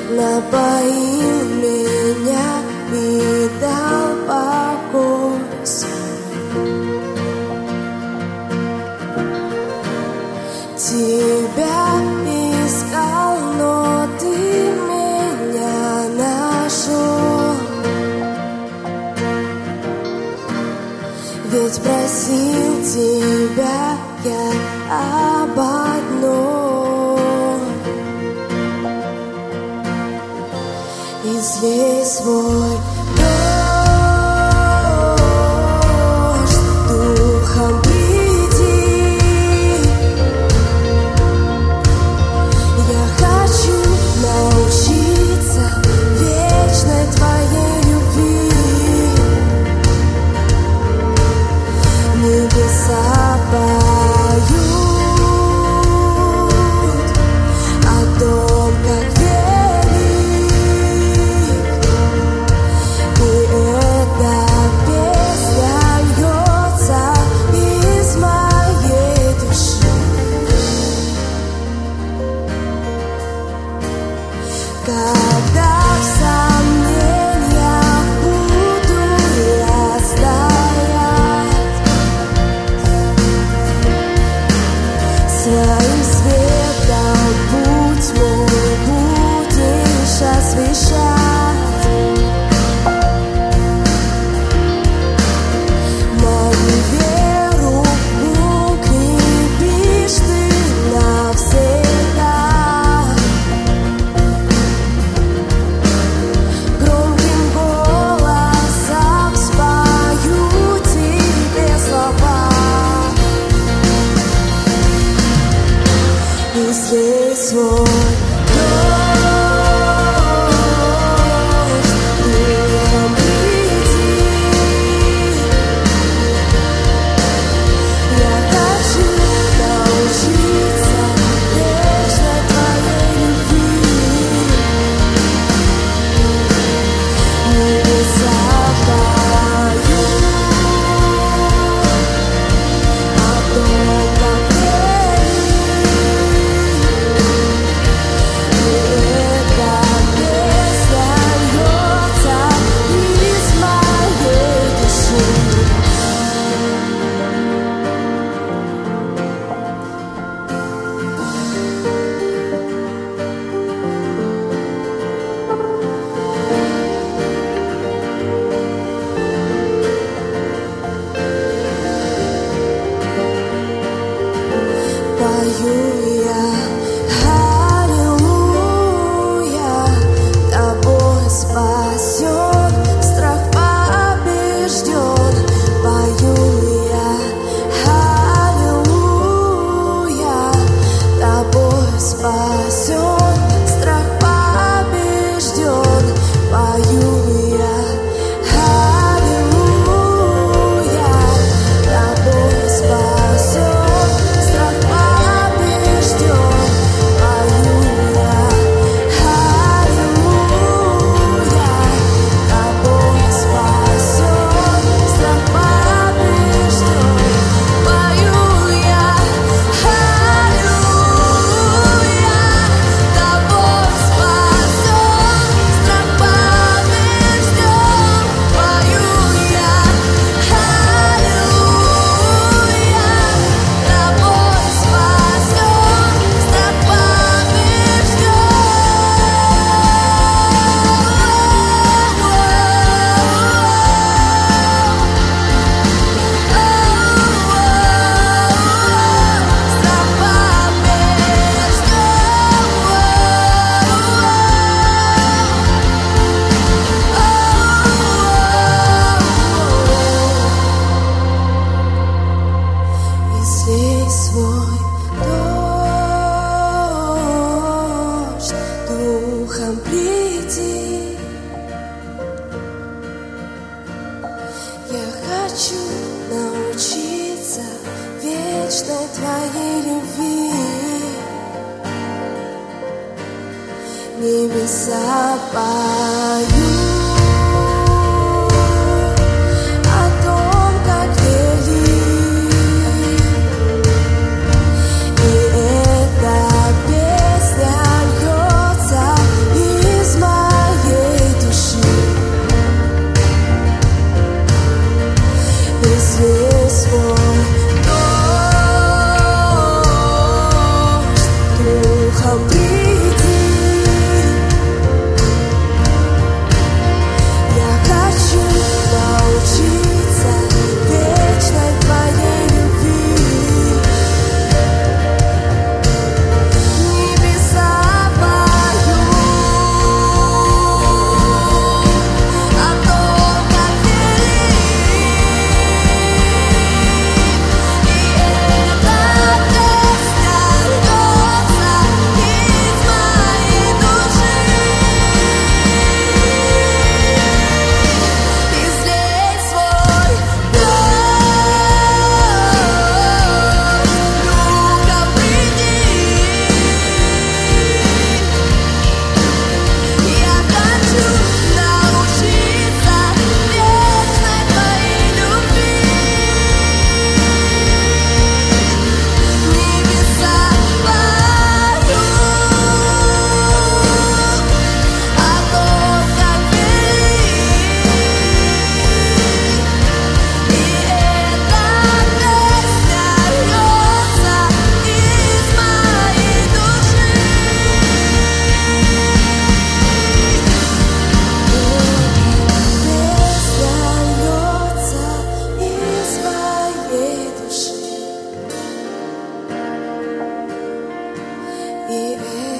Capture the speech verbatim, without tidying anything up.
напоил меня и дал покой. Тебя искал, но ты меня нашел. Ведь просил тебя я об одном: излей свой дождь, духом приди. Я хочу научиться вечной твоей любви. Небеса поют о том, как велик, и эта песня льется из моей души. Когда в сомнениях буду я стоять, своим светом путь мой будешь освещать. Мою веру укрепишь ты навсегда. Громким голосом спою тебе слова. Излей свой дождь, духом приди. Я хочу научиться вечной твоей любви. Небеса поют о том, как велик, и эта песня льется из моей души. Пою я аллилуйя, тобой спасен, страх побежден. Пою я аллилуйя, тобой спасен, страх побежден. Пою я аллилуйя, тобой спасен, страх побежден. Пою я аллилуйя, тобой спасен, страх побежден. Пою я аллилуйя, тобой спасен, страх побежден. Пою я аллилуйя, тобой спасен, страх излей свой дождь, духом приди. Я хочу научиться вечной твоей любви. Небеса поют о том, как велик, и эта песня льется из И